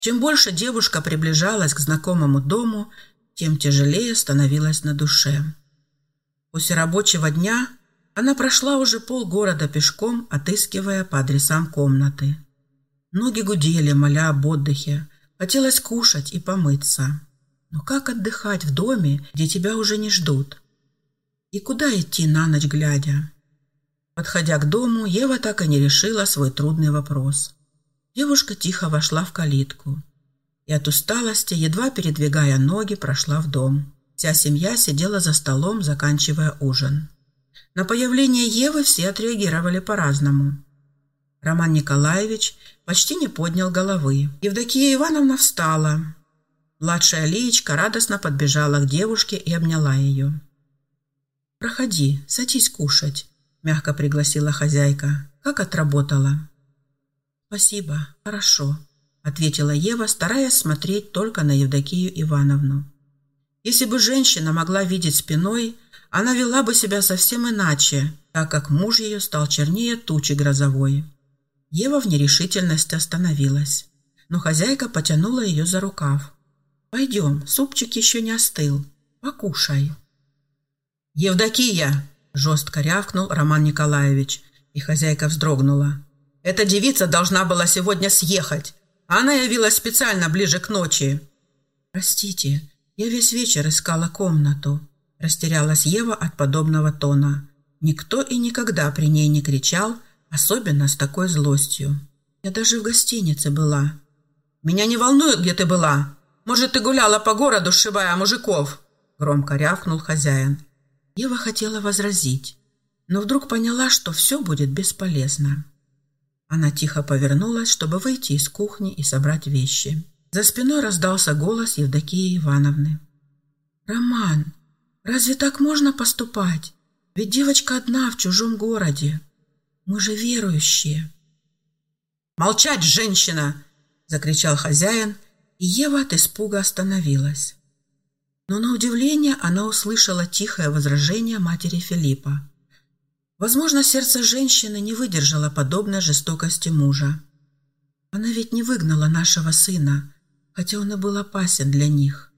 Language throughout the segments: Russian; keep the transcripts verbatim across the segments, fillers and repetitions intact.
Чем больше девушка приближалась к знакомому дому, тем тяжелее становилось на душе. После рабочего дня она прошла уже полгорода пешком, отыскивая по адресам комнаты. Ноги гудели, моля об отдыхе. Хотелось кушать и помыться. Но как отдыхать в доме, где тебя уже не ждут? И куда идти на ночь глядя? Подходя к дому, Ева так и не решила свой трудный вопрос. Девушка тихо вошла в калитку и от усталости, едва передвигая ноги, прошла в дом. Вся семья сидела за столом, заканчивая ужин. На появление Евы все отреагировали по-разному. Роман Николаевич почти не поднял головы. Евдокия Ивановна встала. Младшая Лиечка радостно подбежала к девушке и обняла ее. «Проходи, садись кушать», — мягко пригласила хозяйка. «Как отработала?» «Спасибо, хорошо», — ответила Ева, стараясь смотреть только на Евдокию Ивановну. Если бы женщина могла видеть спиной, она вела бы себя совсем иначе, так как муж ее стал чернее тучи грозовой. Ева в нерешительности остановилась, но хозяйка потянула ее за рукав. «Пойдем, супчик еще не остыл. Покушай». «Евдокия!» – жестко рявкнул Роман Николаевич, и хозяйка вздрогнула. «Эта девица должна была сегодня съехать, а она явилась специально ближе к ночи». «Простите, я весь вечер искала комнату», – растерялась Ева от подобного тона. Никто и никогда при ней не кричал, особенно с такой злостью. «Я даже в гостинице была». «Меня не волнует, где ты была. Может, ты гуляла по городу, сшибая мужиков?» – громко рявкнул хозяин. Ева хотела возразить, но вдруг поняла, что все будет бесполезно. Она тихо повернулась, чтобы выйти из кухни и собрать вещи. За спиной раздался голос Евдокии Ивановны. «Роман, разве так можно поступать? Ведь девочка одна в чужом городе. Мы же верующие». «Молчать, женщина!» – закричал хозяин, и Ева от испуга остановилась. Но на удивление она услышала тихое возражение матери Филиппа. Возможно, сердце женщины не выдержало подобной жестокости мужа. Она ведь не выгнала нашего сына, хотя он и был опасен для них.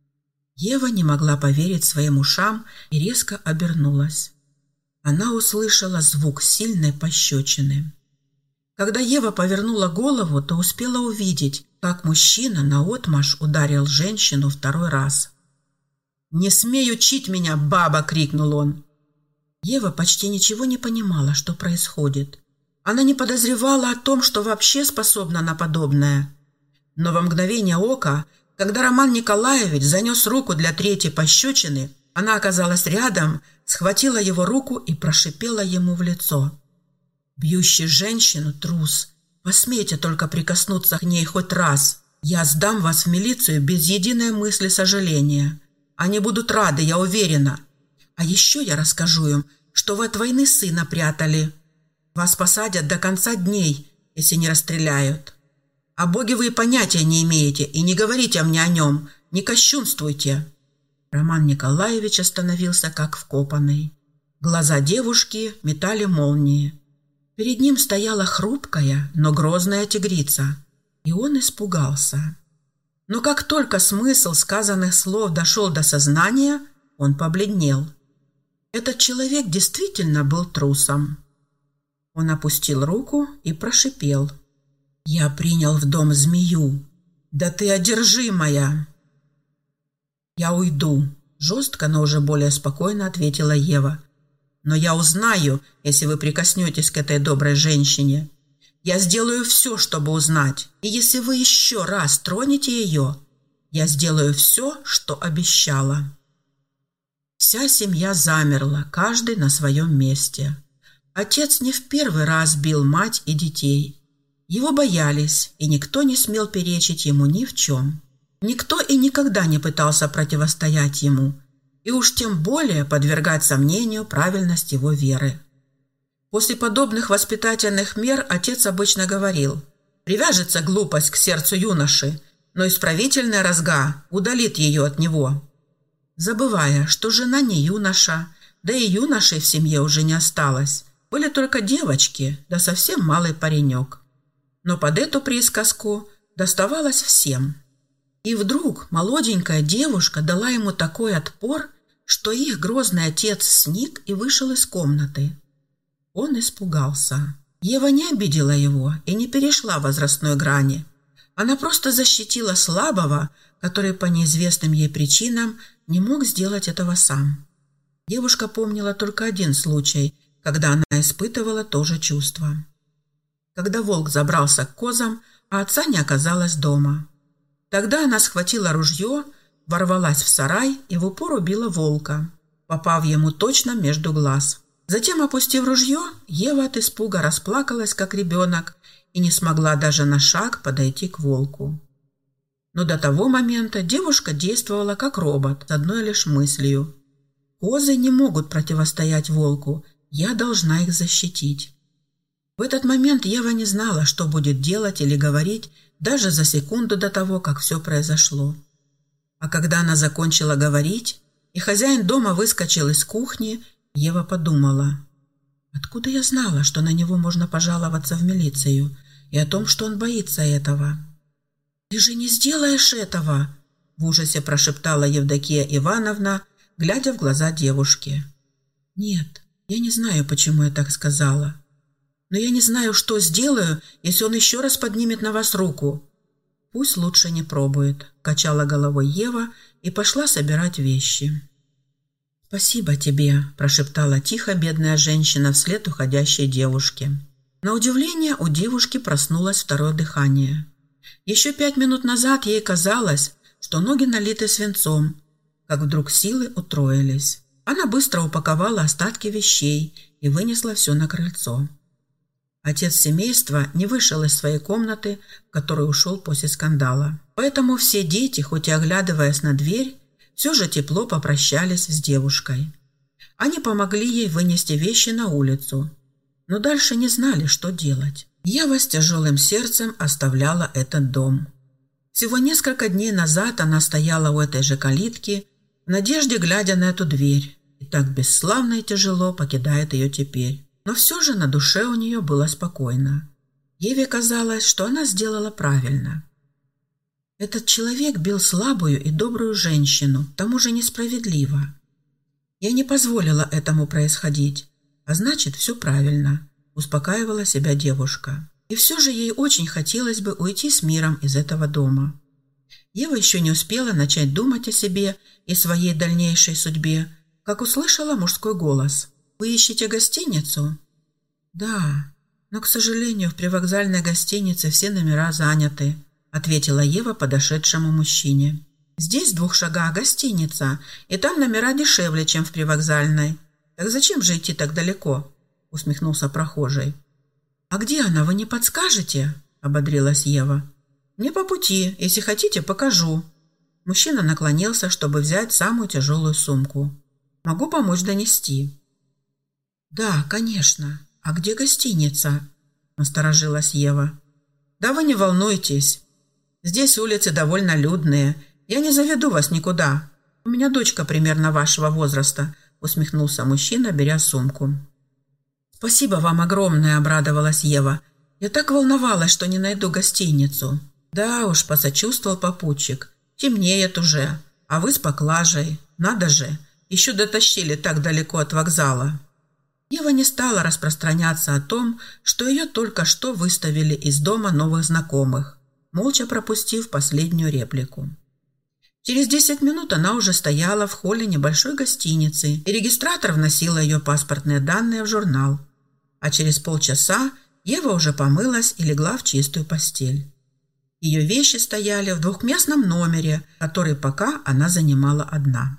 Ева не могла поверить своим ушам и резко обернулась. Она услышала звук сильной пощечины. Когда Ева повернула голову, то успела увидеть, как мужчина наотмашь ударил женщину второй раз. «Не смей учить меня, баба!» — крикнул он. Ева почти ничего не понимала, что происходит. Она не подозревала о том, что вообще способна на подобное. Но во мгновение ока, когда Роман Николаевич занес руку для третьей пощечины, она оказалась рядом, схватила его руку и прошипела ему в лицо. «Бьющий женщину трус! Посмейте только прикоснуться к ней хоть раз! Я сдам вас в милицию без единой мысли сожаления. Они будут рады, я уверена. А еще я расскажу им, что вы от войны сына прятали. Вас посадят до конца дней, если не расстреляют. О Боге вы и понятия не имеете, и не говорите мне о нем, не кощунствуйте». Роман Николаевич остановился как вкопанный. Глаза девушки метали молнии. Перед ним стояла хрупкая, но грозная тигрица, и он испугался. Но как только смысл сказанных слов дошел до сознания, он побледнел. Этот человек действительно был трусом. Он опустил руку и прошипел. «Я принял в дом змею. Да ты одержимая!» «Я уйду», — жестко, но уже более спокойно ответила Ева. «Но я узнаю, если вы прикоснетесь к этой доброй женщине. Я сделаю все, чтобы узнать, и если вы еще раз тронете ее, я сделаю все, что обещала». Вся семья замерла, каждый на своем месте. Отец не в первый раз бил мать и детей. Его боялись, и никто не смел перечить ему ни в чем. Никто и никогда не пытался противостоять ему, и уж тем более подвергать сомнению правильность его веры. После подобных воспитательных мер отец обычно говорил: «Привяжется глупость к сердцу юноши, но исправительная разга удалит ее от него», забывая, что жена не юноша, да и юношей в семье уже не осталось, были только девочки, да совсем малый паренек. Но под эту присказку доставалось всем. И вдруг молоденькая девушка дала ему такой отпор, что их грозный отец сник и вышел из комнаты. Он испугался. Ева не обидела его и не перешла возрастной грани. Она просто защитила слабого, который по неизвестным ей причинам не мог сделать этого сам. Девушка помнила только один случай, когда она испытывала то же чувство. Когда волк забрался к козам, а отца не оказалось дома. Тогда она схватила ружье, ворвалась в сарай и в упор убила волка, попав ему точно между глаз. Затем, опустив ружье, Ева от испуга расплакалась, как ребенок, и не смогла даже на шаг подойти к волку. Но до того момента девушка действовала как робот с одной лишь мыслью: «Козы не могут противостоять волку, я должна их защитить». В этот момент Ева не знала, что будет делать или говорить даже за секунду до того, как все произошло. А когда она закончила говорить, и хозяин дома выскочил из кухни, Ева подумала: откуда я знала, что на него можно пожаловаться в милицию, и о том, что он боится этого? «Ты же не сделаешь этого!» — в ужасе прошептала Евдокия Ивановна, глядя в глаза девушки. «Нет, я не знаю, почему я так сказала. Но я не знаю, что сделаю, если он еще раз поднимет на вас руку». «Пусть лучше не пробует», — качала головой Ева и пошла собирать вещи. «Спасибо тебе», – прошептала тихо бедная женщина вслед уходящей девушке. На удивление у девушки проснулось второе дыхание. Еще пять минут назад ей казалось, что ноги налиты свинцом, как вдруг силы утроились. Она быстро упаковала остатки вещей и вынесла все на крыльцо. Отец семейства не вышел из своей комнаты, в которую ушел после скандала. Поэтому все дети, хоть и оглядываясь на дверь, все же тепло попрощались с девушкой. Они помогли ей вынести вещи на улицу, но дальше не знали, что делать. Ева с тяжелым сердцем оставляла этот дом. Всего несколько дней назад она стояла у этой же калитки, в надежде глядя на эту дверь, и так бесславно и тяжело покидает ее теперь. Но все же на душе у нее было спокойно. Еве казалось, что она сделала правильно. Этот человек бил слабую и добрую женщину, к тому же несправедливо. Я не позволила этому происходить, а значит, все правильно, успокаивала себя девушка. И все же ей очень хотелось бы уйти с миром из этого дома. Ева еще не успела начать думать о себе и своей дальнейшей судьбе, как услышала мужской голос. «Вы ищете гостиницу?» «Да, но, к сожалению, в привокзальной гостинице все номера заняты», ответила Ева подошедшему мужчине. «Здесь в двух шагах гостиница, и там номера дешевле, чем в привокзальной. Так зачем же идти так далеко?» усмехнулся прохожий. «А где она, вы не подскажете?» ободрилась Ева. «Мне по пути, если хотите, покажу». Мужчина наклонился, чтобы взять самую тяжелую сумку. «Могу помочь донести». «Да, конечно. А где гостиница?» насторожилась Ева. «Да вы не волнуйтесь. Здесь улицы довольно людные. Я не заведу вас никуда. У меня дочка примерно вашего возраста», усмехнулся мужчина, беря сумку. «Спасибо вам огромное», — обрадовалась Ева. «Я так волновалась, что не найду гостиницу». «Да уж», — посочувствовал попутчик. «Темнеет уже. А вы с поклажей. Надо же, еще дотащили так далеко от вокзала». Ева не стала распространяться о том, что ее только что выставили из дома новых знакомых, молча пропустив последнюю реплику. Через десять минут она уже стояла в холле небольшой гостиницы, и регистратор вносила ее паспортные данные в журнал. А через полчаса Ева уже помылась и легла в чистую постель. Ее вещи стояли в двухместном номере, который пока она занимала одна.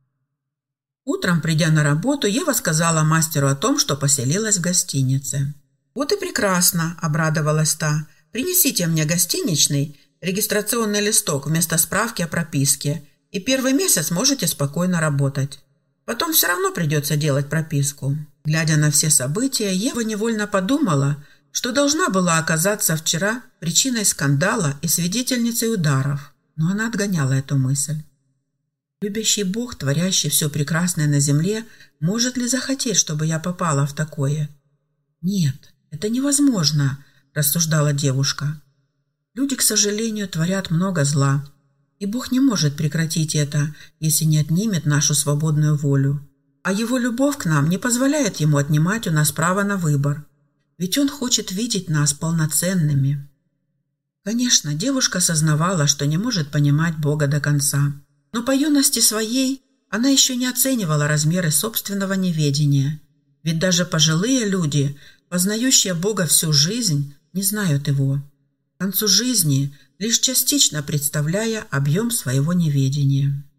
Утром, придя на работу, Ева сказала мастеру о том, что поселилась в гостинице. «Вот и прекрасно», – обрадовалась та. «Принесите мне гостиничный регистрационный листок вместо справки о прописке, и первый месяц можете спокойно работать. Потом все равно придется делать прописку». Глядя на все события, Ева невольно подумала, что должна была оказаться вчера причиной скандала и свидетельницей ударов, но она отгоняла эту мысль. Любящий Бог, творящий все прекрасное на земле, может ли захотеть, чтобы я попала в такое? «Нет, это невозможно», – рассуждала девушка. Люди, к сожалению, творят много зла, и Бог не может прекратить это, если не отнимет нашу свободную волю. А Его любовь к нам не позволяет Ему отнимать у нас право на выбор, ведь Он хочет видеть нас полноценными. Конечно, девушка сознавала, что не может понимать Бога до конца, но по юности своей она еще не оценивала размеры собственного неведения, ведь даже пожилые люди, познающие Бога всю жизнь, не знают Его. К концу жизни, лишь частично представляя объем своего неведения.